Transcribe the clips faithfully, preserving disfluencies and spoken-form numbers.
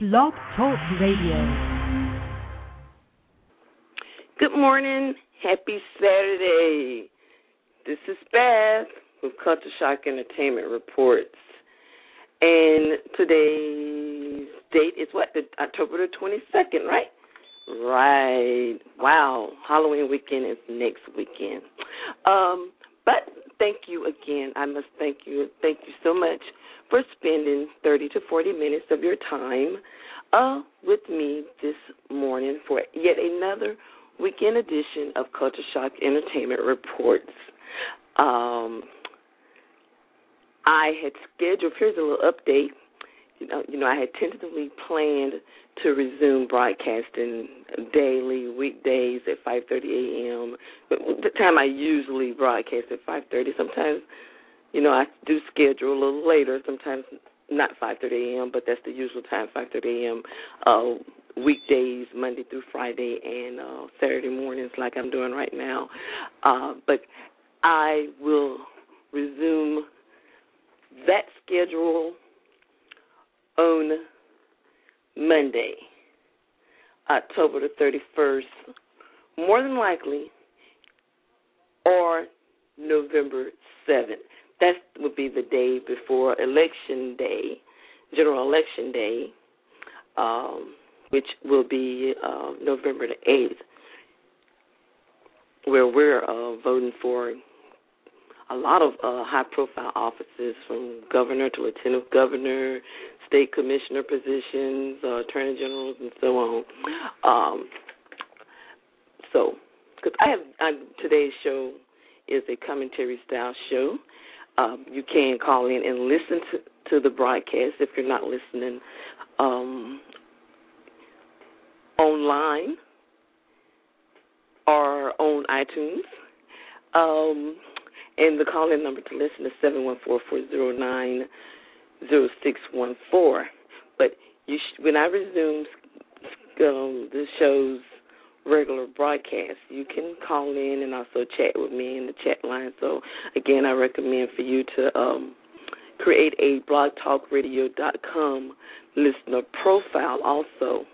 Blog Talk Radio. Good morning. Happy Saturday. This is Beth with Culture Shock Entertainment Reports. And today's date is what? The, October the twenty-second, right? Right. Wow. Halloween weekend is next weekend. Um, but thank you again. I must thank you. Thank you so much for spending thirty to forty minutes of your time uh, with me this morning for yet another weekend edition of Culture Shock Entertainment Reports. Um, I had scheduled, here's a little update. You know, you know, I had tentatively planned to resume broadcasting daily, weekdays at five thirty a.m. The time I usually broadcast at five thirty. Sometimes, you know, I do schedule a little later, sometimes not five thirty a.m., but that's the usual time, five thirty a.m., uh, weekdays, Monday through Friday, and uh, Saturday mornings like I'm doing right now. Uh, but I will resume that schedule on Monday, October the thirty-first, more than likely, or November seventh. That would be the day before Election Day, General Election Day, um, which will be uh, November the eighth, where we're uh, voting for a lot of uh, high-profile offices, from governor to lieutenant governor, state commissioner positions, uh, attorney generals, and so on. Um, so, because I have I, today's show is a commentary-style show. Um, you can call in and listen to, to the broadcast if you're not listening um, online or on iTunes. Um, and the call-in number to listen is seven one four, four zero nine, zero six one four. But you sh- when I resume um, the show's regular broadcast, you can call in and also chat with me in the chat line. So, again, I recommend for you to um, create a blog talk radio dot com listener profile also.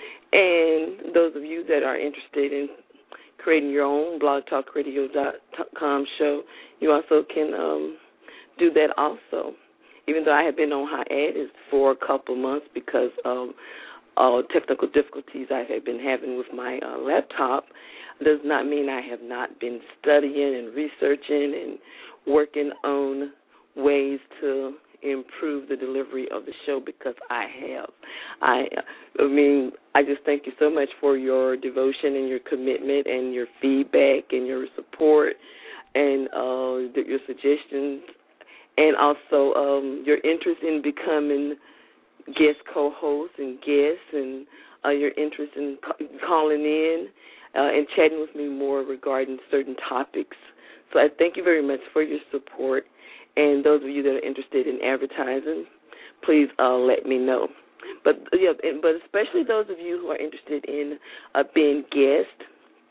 And those of you that are interested in creating your own blog talk radio dot com show, you also can um, do that also. Even though I have been on hiatus for a couple months because of uh, technical difficulties I have been having with my uh, laptop, does not mean I have not been studying and researching and working on ways to improve the delivery of the show, because I have. I, I mean, I just thank you so much for your devotion and your commitment and your feedback and your support and uh, your suggestions, and also um, your interest in becoming guest co-hosts and guests, and uh, your interest in ca- calling in uh, and chatting with me more regarding certain topics. So I thank you very much for your support. And those of you that are interested in advertising, please uh, let me know. But yeah, but especially those of you who are interested in uh, being guests,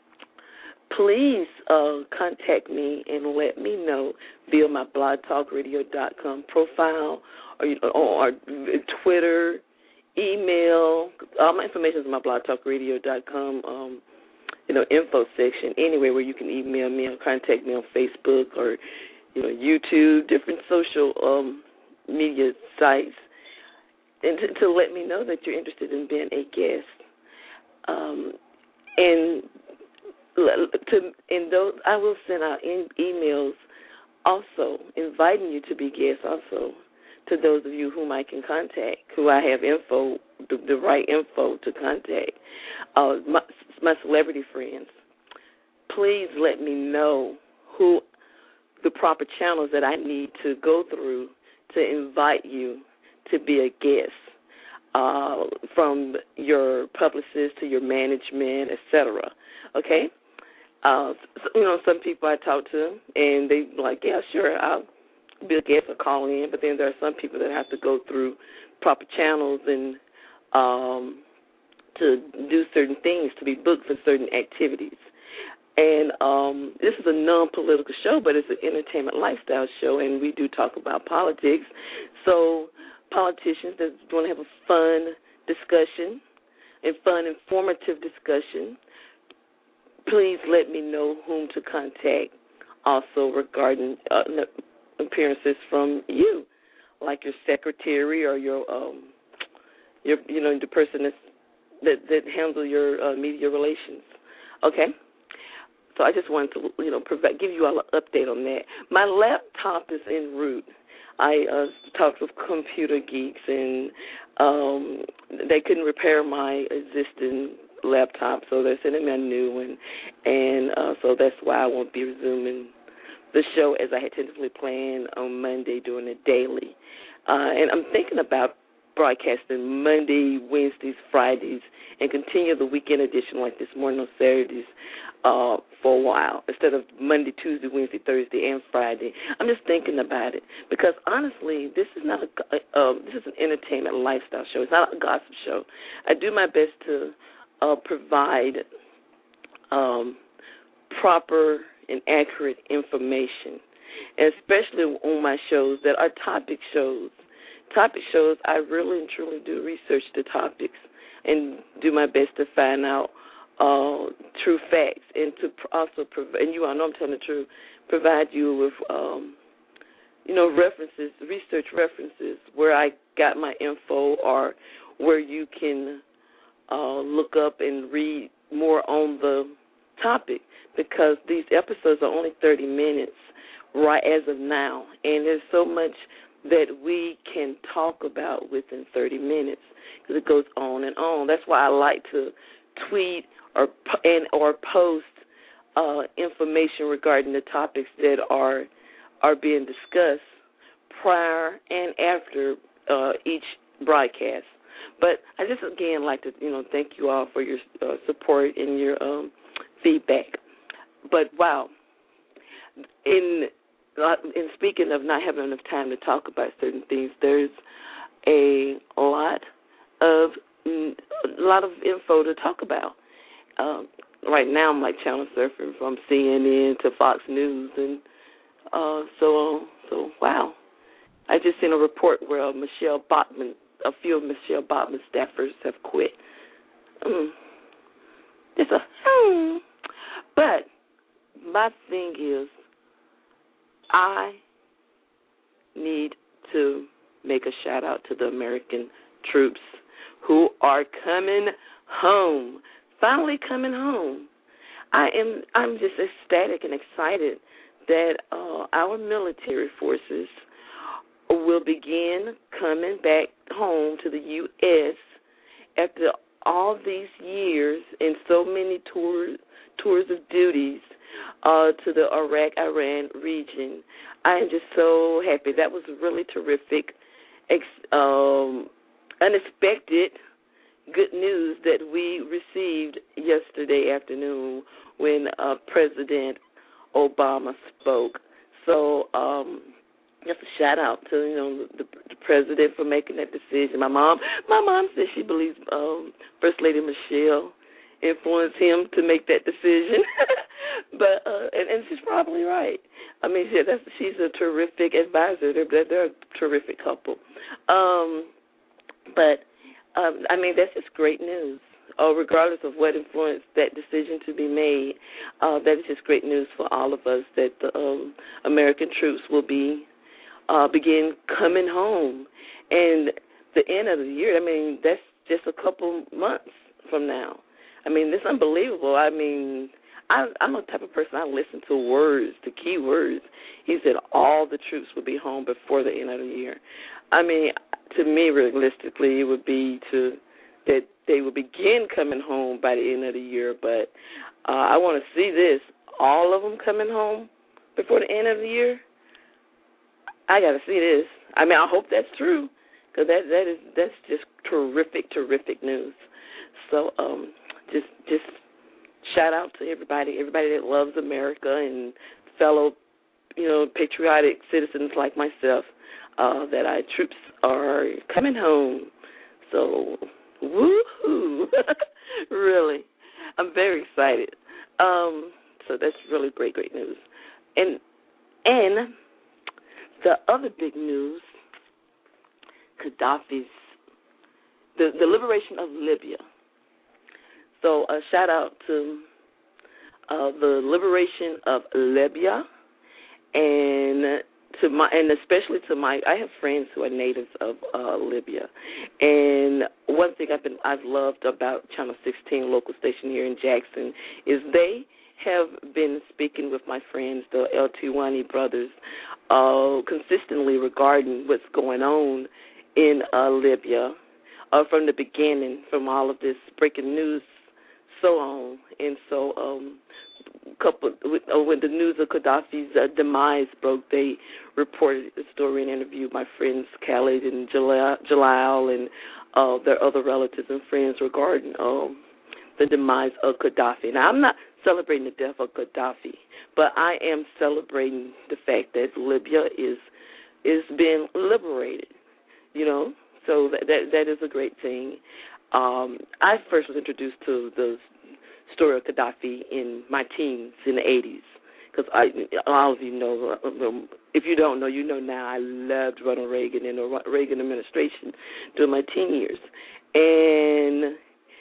please uh, contact me and let me know via my blog talk radio dot com profile, or, or, or Twitter, email. All my information is on my blog talk radio dot com um, you know, info section, anywhere where you can email me or contact me on Facebook or, you know, YouTube, different social um, media sites, and to, to let me know that you're interested in being a guest. Um, and to in those, I will send out in, emails also inviting you to be guests also to those of you whom I can contact, who I have info, the, the right info to contact. Uh, my, my celebrity friends, please let me know who the proper channels that I need to go through to invite you to be a guest, uh, from your publicist to your management, et cetera. Okay? Uh, so, you know, some people I talk to, and they like, yeah, sure, I'll be a guest or call in, but then there are some people that have to go through proper channels and um, to do certain things, to be booked for certain activities. And um, this is a non-political show, but it's an entertainment lifestyle show, and we do talk about politics. So politicians that want to have a fun discussion and fun, informative discussion, please let me know whom to contact also regarding uh, appearances from you, like your secretary or your, um, your you know, the person that's, that, that handles your uh, media relations. Okay? So I just wanted to, you know, provide, give you all an update on that. My laptop is en route. I uh, talked with Computer Geeks, and um, they couldn't repair my existing laptop, so they're sending me a new one, and uh, so that's why I won't be resuming the show as I had tentatively planned on Monday during the daily. Uh, and I'm thinking about broadcasting Monday, Wednesdays, Fridays, and continue the weekend edition like this morning on Saturdays uh, for a while, instead of Monday, Tuesday, Wednesday, Thursday, and Friday. I'm just thinking about it because, honestly, this is not a uh, this is an entertainment lifestyle show. It's not a gossip show. I do my best to uh, provide um, proper and accurate information, and especially on my shows that are topic shows. Topic shows, I really and truly do research the topics and do my best to find out uh, true facts, and to also provide, and you all know I'm telling the truth, provide you with, um, you know, references, research references where I got my info, or where you can uh, look up and read more on the topic, because these episodes are only thirty minutes right as of now, and there's so much that we can talk about within thirty minutes, because it goes on and on. That's why I like to tweet or and or post uh, information regarding the topics that are are being discussed prior and after uh, each broadcast. But I just again like to you know thank you all for your uh, support and your um, feedback. But wow, in in speaking of not having enough time to talk about certain things, there's a lot of a lot of info to talk about. Um, right now, I'm like channel surfing from C N N to Fox News, and uh, so so wow. I just seen a report where uh, Michelle Bachmann, a few of Michelle Bachmann's staffers have quit. Mm. It's a hmm. But my thing is, I need to make a shout out to the American troops who are coming home, finally coming home. I am I'm just ecstatic and excited that uh, our military forces will begin coming back home to the U S after all these years and so many tours tours of duties uh, to the Iraq-Iran region. I am just so happy. That was really terrific, ex- um, unexpected good news that we received yesterday afternoon when uh, President Obama spoke. So um, just a shout out to you know the, the president for making that decision. My mom, my mom says she believes um, First Lady Michelle influenced him to make that decision. but uh, and, and she's probably right. I mean, yeah, that's, she's a terrific advisor. They're, they're a terrific couple. Um, but um, I mean, that's just great news. Uh, regardless of what influenced that decision to be made, uh, that is just great news for all of us that the um, American troops will be uh, begin coming home. And the end of the year, I mean, that's just a couple months from now. I mean, it's unbelievable. I mean, I, I'm a type of person, I listen to words, to key words. He said all the troops would be home before the end of the year. I mean, to me, realistically, it would be to that they will begin coming home by the end of the year. But uh, I want to see this, all of them coming home before the end of the year. I got to see this. I mean, I hope that's true, because that, that is, that's just terrific, terrific news. So um, just just shout out to everybody, everybody that loves America and fellow, you know, patriotic citizens like myself, uh, that our troops are coming home. So, woo-hoo, really. I'm very excited. Um, so that's really great, great news. And and the other big news, Gaddafi's, the, the liberation of Libya. So a shout out to uh, the liberation of Libya, and to my, and especially to my, I have friends who are natives of uh, Libya, and one thing I've been I've loved about Channel sixteen, local station here in Jackson, is they have been speaking with my friends, the El Tiwani brothers, uh, consistently regarding what's going on in uh, Libya uh, from the beginning, from all of this breaking news, so on. And so um, couple, uh, when the news of Gaddafi's uh, demise broke, they reported the story and interviewed my friends Khalid and Jalal, Jalal and uh, their other relatives and friends regarding um, the demise of Gaddafi. Now, I'm not celebrating the death of Gaddafi, but I am celebrating the fact that Libya is is being liberated, you know, so that that, that is a great thing. Um, I first was introduced to the story of Gaddafi in my teens, in the eighties, because all of you know, if you don't know, you know now, I loved Ronald Reagan and the Reagan administration during my teen years. And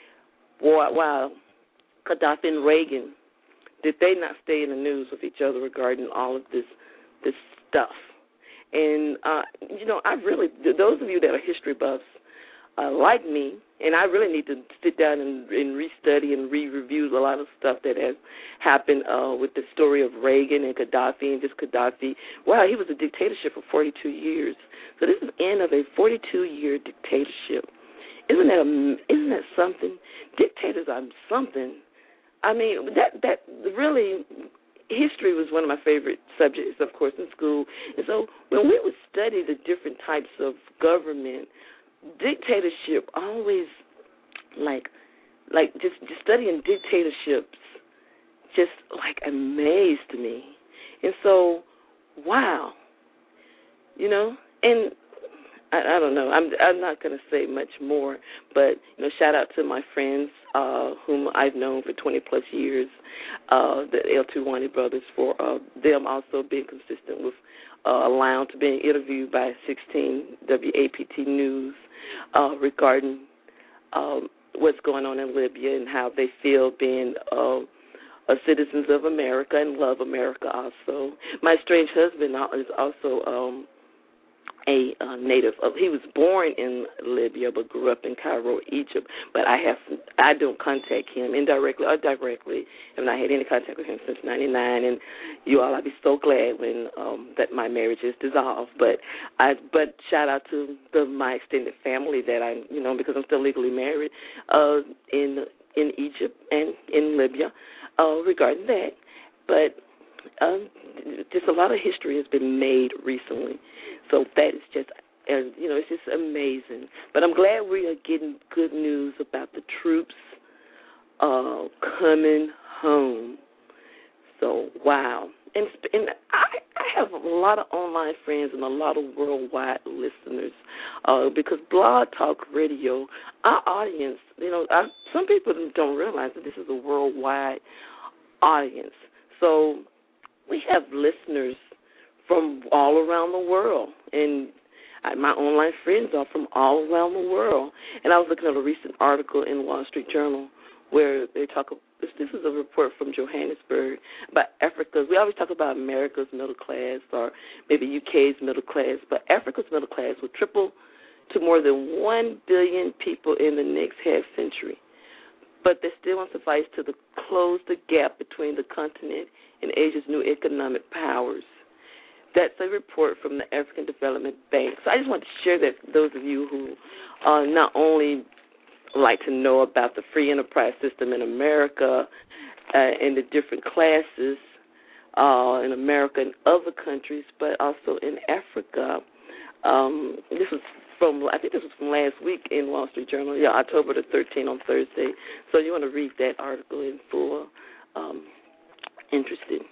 while Gaddafi and Reagan, did they not stay in the news with each other regarding all of this this stuff? And, uh, you know, I really, those of you that are history buffs uh, like me, and I really need to sit down and, and restudy and re-review a lot of stuff that has happened uh, with the story of Reagan and Gaddafi and just Gaddafi. Wow, he was a dictatorship for forty-two years. So this is the end of a forty-two-year dictatorship. Isn't that a, isn't that something? Dictators are something. I mean, that that really, history was one of my favorite subjects, of course, in school. And so when we would study the different types of government, dictatorship always, like, like just, just studying dictatorships just, like, amazed me. And so, wow, you know, and I, I don't know. I'm I'm not going to say much more, but you know, shout out to my friends uh, whom I've known for twenty plus years, uh, the El Tiwani brothers, for uh, them also being consistent with uh, allowing to being interviewed by sixteen W A P T News uh, regarding um, what's going on in Libya and how they feel being uh, uh, citizens of America and love America also. My strange husband is also Um, a uh, native of, he was born in Libya but grew up in Cairo, Egypt. But I have I don't contact him indirectly or directly. I've not had any contact with him since ninety-nine. And you all, I'll be so glad when um, that my marriage is dissolved. But I but shout out to the, my extended family that I you know because I'm still legally married uh, in in Egypt and in Libya uh, regarding that. But um, just a lot of history has been made recently. So that is just, uh, you know, it's just amazing. But I'm glad we are getting good news about the troops uh, coming home. So, wow. And, and I, I have a lot of online friends and a lot of worldwide listeners uh, because Blog Talk Radio, our audience, you know, I, some people don't realize that this is a worldwide audience. So we have listeners from all around the world, and my online friends are from all around the world. And I was looking at a recent article in the Wall Street Journal where they talk. This, this is a report from Johannesburg about Africa's. We always talk about America's middle class or maybe U K's middle class, but Africa's middle class will triple to more than one billion people in the next half century. But they still won't suffice to the, close the gap between the continent and Asia's new economic powers. That's a report from the African Development Bank. So I just want to share that for those of you who uh, not only like to know about the free enterprise system in America uh, and the different classes uh, in America and other countries, but also in Africa. Um, this was from, I think this was from last week in Wall Street Journal, yeah, October the thirteenth on Thursday. So you want to read that article in full. Um, interesting.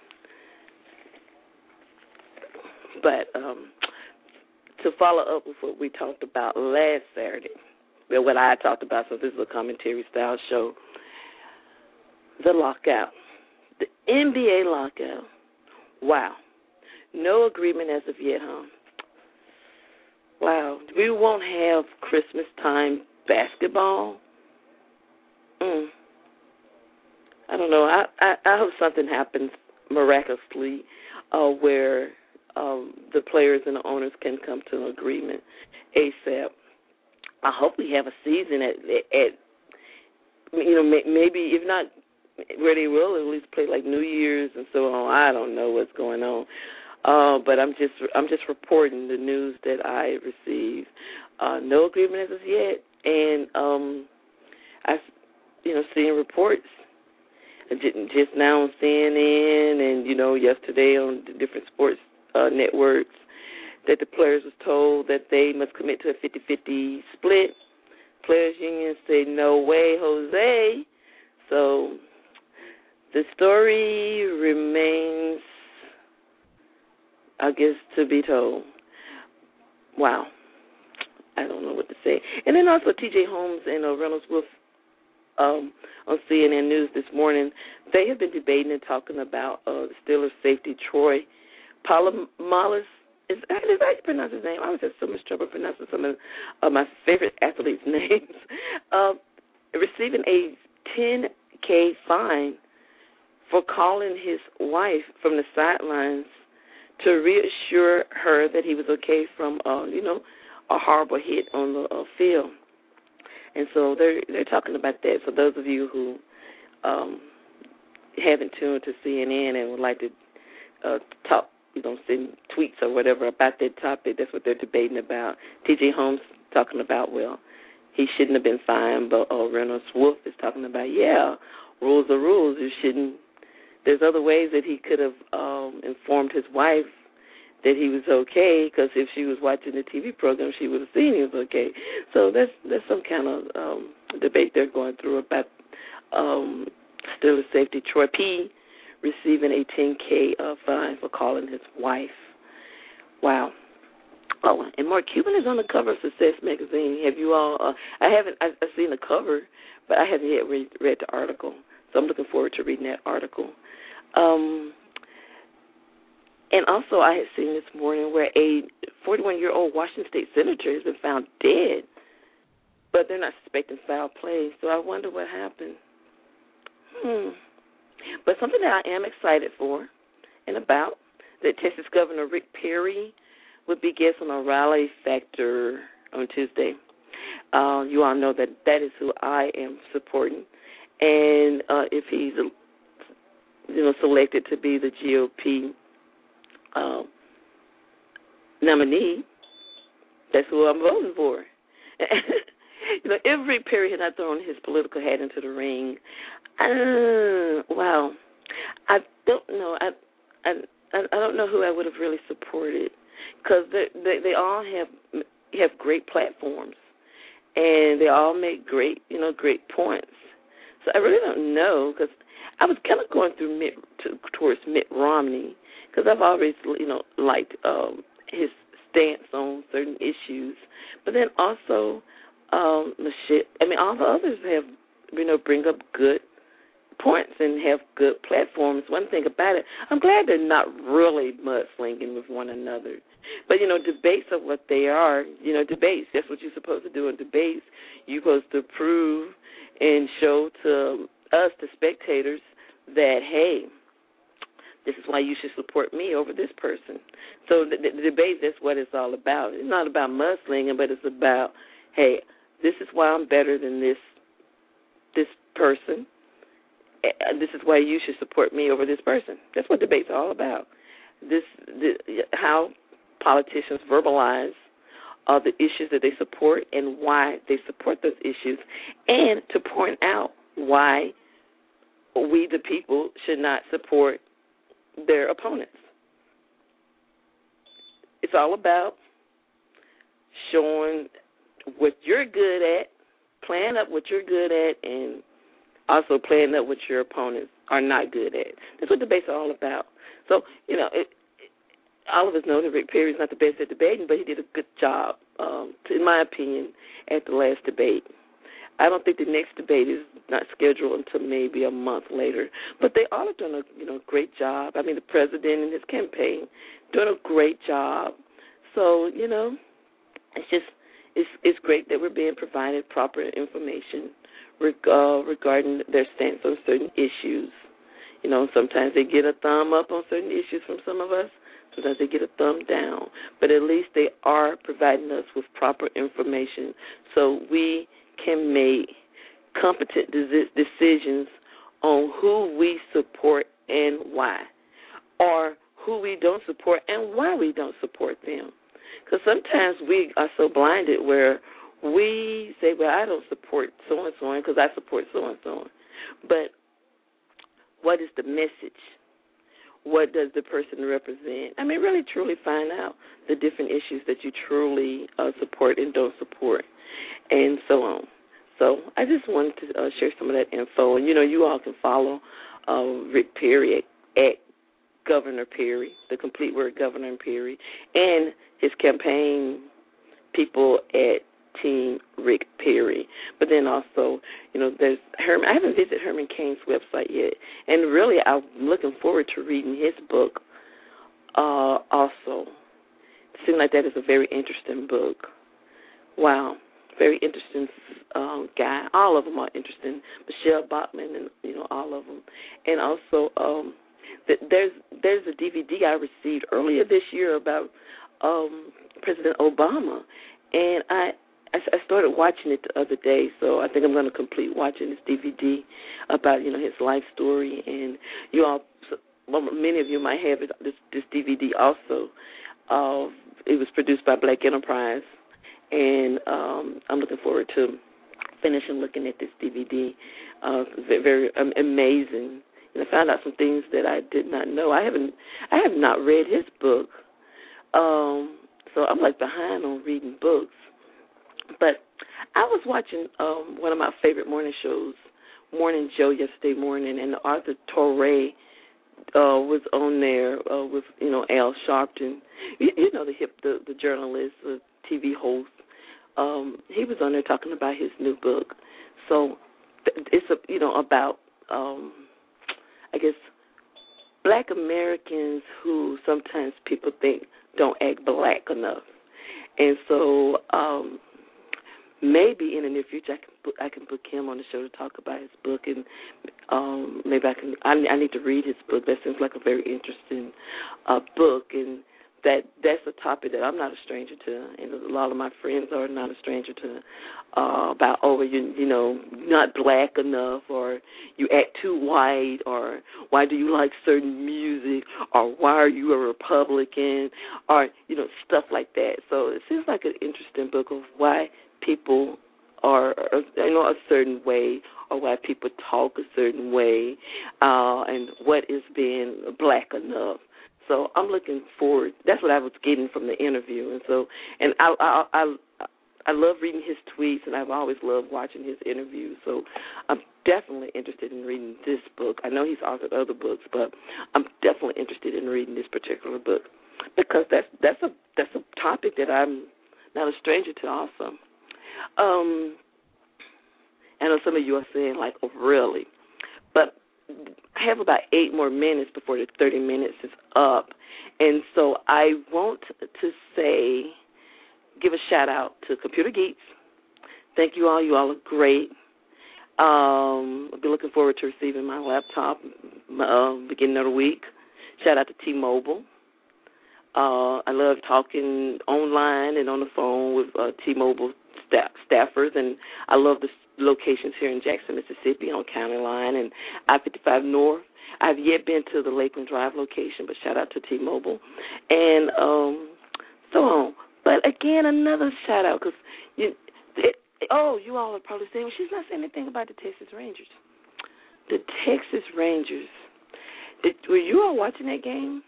But um, to follow up with what we talked about last Saturday, well, what I talked about, so this is a commentary-style show, the lockout, the N B A lockout. Wow. No agreement as of yet, huh? Wow. We won't have Christmas time basketball. Mm, I don't know. I, I, I hope something happens miraculously uh, where um, the players and the owners can come to an agreement ASAP. I hope we have a season at, at you know, maybe if not where they will at least play like New Year's and so on. I don't know what's going on, uh, but I'm just I'm just reporting the news that I received. Uh, no agreement as of yet, and um, I, you know, seeing reports just now on C N N and you know yesterday on the different sports uh, networks that the players was told that they must commit to a fifty-fifty split. Players Union say, no way, Jose. So the story remains, I guess, to be told. Wow. I don't know what to say. And then also T J Holmes and uh, Reynolds Wolf um, on C N N News this morning, they have been debating and talking about uh, the Steelers safety Troy Polamalu. Is that, is that how you pronounce his name? I was having so much trouble pronouncing some of uh, my favorite athletes' names. Uh, receiving a ten K fine for calling his wife from the sidelines to reassure her that he was okay from, uh, you know, a horrible hit on the uh, field. And so they're they're talking about that. For those of you who um, haven't tuned to C N N and would like to uh, talk, you know, send tweets or whatever about that topic, that's what they're debating about. T J Holmes talking about, well, he shouldn't have been fined, but uh, Reynolds Wolf is talking about, yeah, rules are rules. You shouldn't. There's other ways that he could have um, informed his wife that he was okay, because if she was watching the T V program, she would have seen he was okay. So that's that's some kind of um, debate they're going through about um, Steelers safety Troy P. receiving a ten K uh, fine for calling his wife. Wow. Oh, and Mark Cuban is on the cover of Success Magazine. Have you all? Uh, I haven't. I, I've seen the cover, but I haven't yet read, read the article. So I'm looking forward to reading that article. Um, and also, I had seen this morning where a forty-one-year-old Washington State senator has been found dead, but they're not suspecting foul play. So I wonder what happened. Hmm. But something that I am excited for and about, that Texas Governor Rick Perry would be guest on O'Reilly Factor on Tuesday. Uh, you all know that that is who I am supporting. And uh, if he's, you know, selected to be the G O P uh, nominee, that's who I'm voting for. You know, if Rick Perry had not thrown his political hat into the ring, uh, wow, I don't know. I, I I don't know who I would have really supported, because they, they they all have have great platforms, and they all make great you know great points. So I really don't know, because I was kind of going through Mitt, to, towards Mitt Romney, because I've always you know liked um, his stance on certain issues, but then also um, Michelle. I mean, all the others have you know bring up good points and have good platforms. One thing about it, I'm glad they're not really mudslinging with one another. But, you know, debates are what they are. You know, debates, that's what you're supposed to do in debates. You're supposed to prove and show to us, the spectators, that, hey, this is why you should support me over this person. So the, the, the debate, that's what it's all about. It's not about mudslinging, but it's about, hey, this is why I'm better than this this person. This is why you should support me over this person. That's what debates are all about. This, the, how politicians verbalize uh, the issues that they support and why they support those issues, and to point out why we, the people, should not support their opponents. It's all about showing what you're good at, playing up what you're good at, and also playing up what your opponents are not good at. That's what debates are all about. So, you know, it, it, all of us know that Rick Perry's not the best at debating, but he did a good job, um, in my opinion, at the last debate. I don't think the next debate is not scheduled until maybe a month later. But they all have done a you know great job. I mean, the president and his campaign doing a great job. So, you know, it's just it's it's great that we're being provided proper information reg- uh, regarding their stance on certain issues. You know, sometimes they get a thumb up on certain issues from some of us. Sometimes they get a thumb down. But at least they are providing us with proper information so we can make competent de- decisions on who we support and why, or who we don't support and why we don't support them. Because sometimes we are so blinded where we say, well, I don't support so-and-so because I support so-and-so. But what is the message? What does the person represent? I mean, really, truly find out the different issues that you truly uh, support and don't support, and so on. So I just wanted to uh, share some of that info. And, you know, you all can follow uh, Rick Perry at, at Governor Perry, the complete word Governor Perry, and his campaign people at Team Rick Perry. But then also, you know, there's Herman. I haven't visited Herman Cain's website yet, and really I'm looking forward to reading his book uh, also. It seems like that is a very interesting book. Wow, very interesting uh, guy. All of them are interesting. Michelle Bachman and, you know, all of them. And also um, there's, there's a D V D I received earlier this year about um, President Obama, and I I started watching it the other day, so I think I'm going to complete watching this D V D about, you know, his life story. And you all, well, many of you might have it, this, this D V D also. Uh, it was produced by Black Enterprise, and um, I'm looking forward to finishing looking at this D V D. Uh, very, very um, amazing. And I found out some things that I did not know. I haven't, I have not read his book, um, so I'm like behind on reading books. But I was watching um, one of my favorite morning shows, Morning Joe, yesterday morning, and Arthur Torre uh, was on there uh, with, you know, Al Sharpton. You, you know, the hip, the, the journalist, the T V host. Um, he was on there talking about his new book. So it's, a, you know, about, um, I guess, Black Americans who sometimes people think don't act black enough. And so um, maybe in the near future I can put, I can book him on the show to talk about his book, and um, maybe I can. I, I need to read his book. That seems like a very interesting uh, book, and that that's a topic that I'm not a stranger to, and a lot of my friends are not a stranger to. Uh, about oh, you you know not black enough, or you act too white, or why do you like certain music, or why are you a Republican, or you know stuff like that. So it seems like an interesting book of why people are, you know, a certain way, or why people talk a certain way, uh, and what is being black enough. So I'm looking forward. That's what I was getting from the interview, and so, and I, I, I, I love reading his tweets, and I've always loved watching his interviews. So I'm definitely interested in reading this book. I know he's authored other books, but I'm definitely interested in reading this particular book because that's that's a that's a topic that I'm not a stranger to. Also. Um, I know some of you are saying, like, oh, really? But I have about eight more minutes before the thirty minutes is up. And so I want to say, give a shout-out to Computer Geeks. Thank you all. You all are great. Um, I'll be looking forward to receiving my laptop uh, beginning of the week. Shout-out to T-Mobile. Uh, I love talking online and on the phone with uh, T-Mobile staff, staffers, and I love the locations here in Jackson, Mississippi on County Line and I fifty-five North. I've yet been to the Lakeland Drive location, but shout out to T-Mobile and um, so on. But again, another shout out because you, it, oh, you all are probably saying, well, she's not saying anything about the Texas Rangers. The Texas Rangers. Did, were you all watching that game?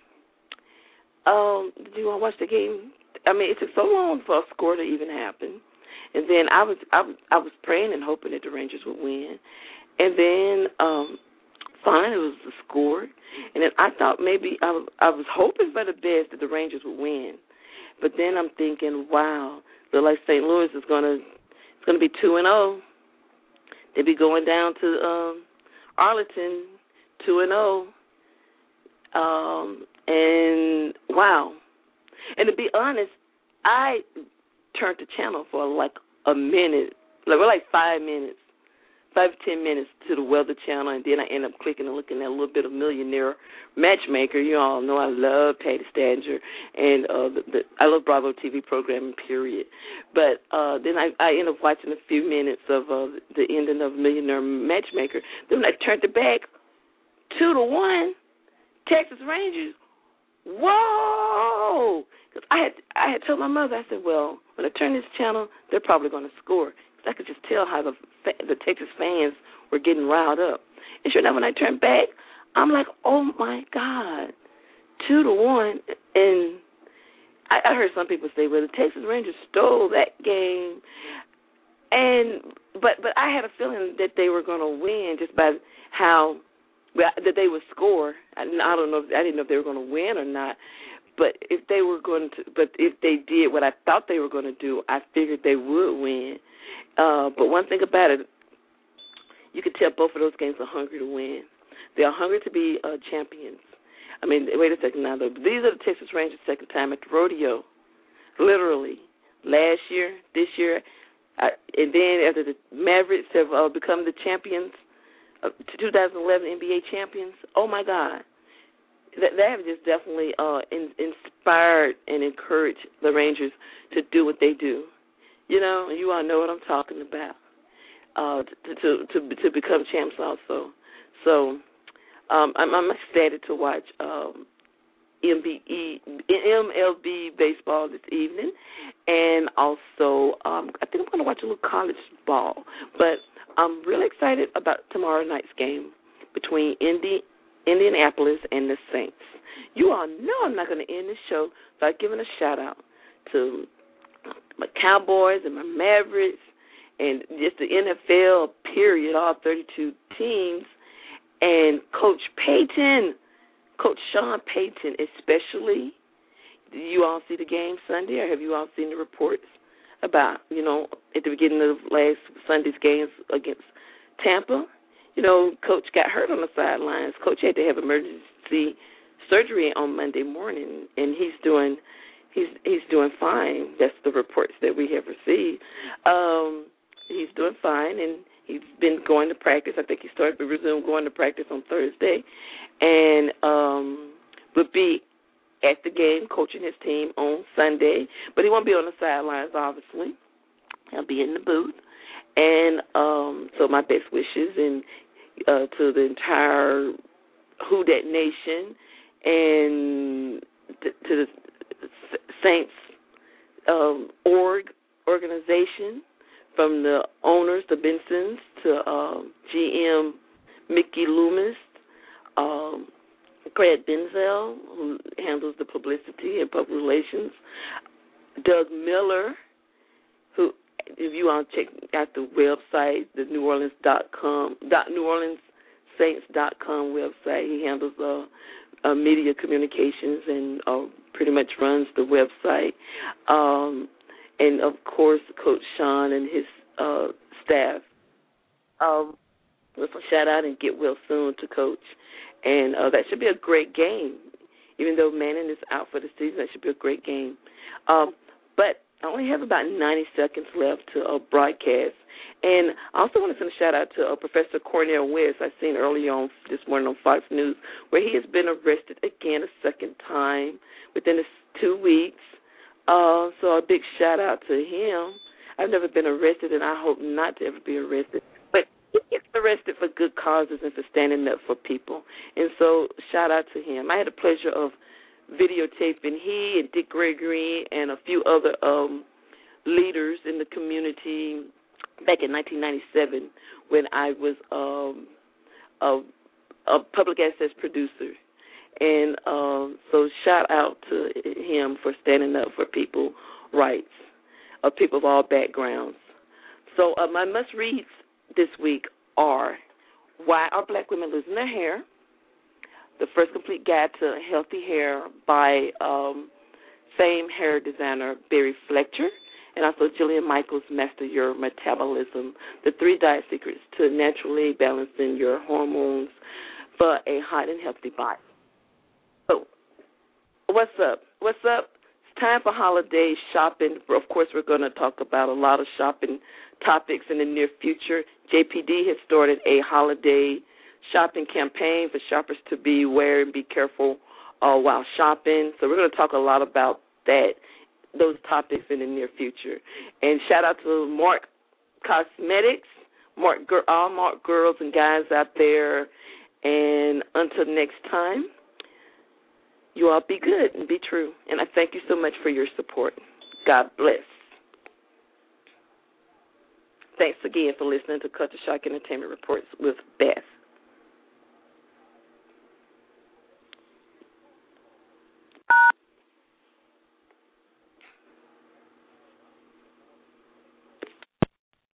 Um, did you all watch the game? I mean, it took so long for a score to even happen. And then I was I was I was praying and hoping that the Rangers would win. And then um, fine, it was the score. And then I thought maybe I was, I was hoping for the best that the Rangers would win. But then I'm thinking, wow, look like Saint Louis is gonna it's gonna be two and zero. They'll be going down to um, Arlington two and zero. Um, and wow. And to be honest, I turned the channel for like a minute, like we're like five minutes, five to ten minutes to the Weather Channel, and then I end up clicking and looking at a little bit of Millionaire Matchmaker. You all know I love Patty Stanger, and uh, the, the, I love Bravo T V programming, period. But uh, then I, I end up watching a few minutes of uh, the ending of Millionaire Matchmaker. Then when I turned it back, two to one, Texas Rangers. Whoa! Because I had I had told my mother, I said, well, when I turn this channel, they're probably going to score. I could just tell how the the Texas fans were getting riled up. And sure enough, when I turned back, I'm like, oh, my God, two to one. And I, I heard some people say, well, the Texas Rangers stole that game. And but but I had a feeling that they were going to win just by how well, that they would score. I, I don't know. If, I didn't know if they were going to win or not. But if they were going to, but if they did what I thought they were going to do, I figured they would win. Uh, but one thing about it, you could tell both of those games are hungry to win. They are hungry to be uh, champions. I mean, wait a second now. Though. These are the Texas Rangers' second time at the rodeo, literally. Last year, this year, I, and then after the Mavericks have uh, become the champions, uh, two thousand eleven N B A champions, oh, my God. That, that have just definitely uh, in, inspired and encouraged the Rangers to do what they do. You know, you all know what I'm talking about, uh, to, to to to become champs also. So um, I'm, I'm excited to watch um, M L B baseball this evening, and also um, I think I'm going to watch a little college ball. But I'm really excited about tomorrow night's game between Indy, Indianapolis and the Saints. You all know I'm not going to end this show without giving a shout-out to my Cowboys and my Mavericks and just the N F L, period, all thirty-two teams, and Coach Payton, Coach Sean Payton especially. Did you all see the game Sunday, or have you all seen the reports about, you know, at the beginning of last Sunday's games against Tampa? You know, Coach got hurt on the sidelines. Coach had to have emergency surgery on Monday morning, and he's doing he's he's doing fine. That's the reports that we have received. Um, he's doing fine, and he's been going to practice. I think he started to resume going to practice on Thursday, and um, will be at the game coaching his team on Sunday. But he won't be on the sidelines, obviously. He'll be in the booth. And um, so my best wishes and uh, to the entire Who Dat Nation and th- to the Saints um, org organization, from the owners, the Bensons, to um, G M Mickey Loomis, um, Craig Denzel, who handles the publicity and public relations, Doug Miller, who, if you want to check out the website, the New Orleans dot com, New Orleans Saints dot com website, he handles uh, uh, media communications and uh, pretty much runs the website. Um, and, of course, Coach Sean and his uh, staff. Um, let's shout out and get well soon to Coach. And uh, that should be a great game. Even though Manning is out for the season, that should be a great game. Um, but I only have about ninety seconds left to uh, broadcast. And I also want to send a shout-out to uh, Professor Cornel West, I seen earlier on this morning on Fox News, where he has been arrested again a second time within this two weeks. Uh, so a big shout-out to him. I've never been arrested, and I hope not to ever be arrested. But he gets arrested for good causes and for standing up for people. And so shout-out to him. I had the pleasure of videotaping he and Dick Gregory and a few other um, leaders in the community back in nineteen ninety-seven when I was um, a, a public access producer. And um, so shout out to him for standing up for people's rights, of people of all backgrounds. So uh, my must-reads this week are Why Are Black Women Losing Their Hair?, The First Complete Guide to Healthy Hair by um, famed hair designer Barry Fletcher, and also Jillian Michaels' Master Your Metabolism, The Three Diet Secrets to Naturally Balancing Your Hormones for a Hot and Healthy Body. So what's up? What's up, time for holiday shopping. Of course, we're going to talk about a lot of shopping topics in the near future. J P D has started a holiday shopping campaign for shoppers to be aware and be careful uh, while shopping. So we're going to talk a lot about that, those topics in the near future. And shout out to Mark Cosmetics, Mark, all Mark girls and guys out there. And until next time, you all be good and be true. And I thank you so much for your support. God bless. Thanks again for listening to Culture Shock Entertainment Reports with Beth.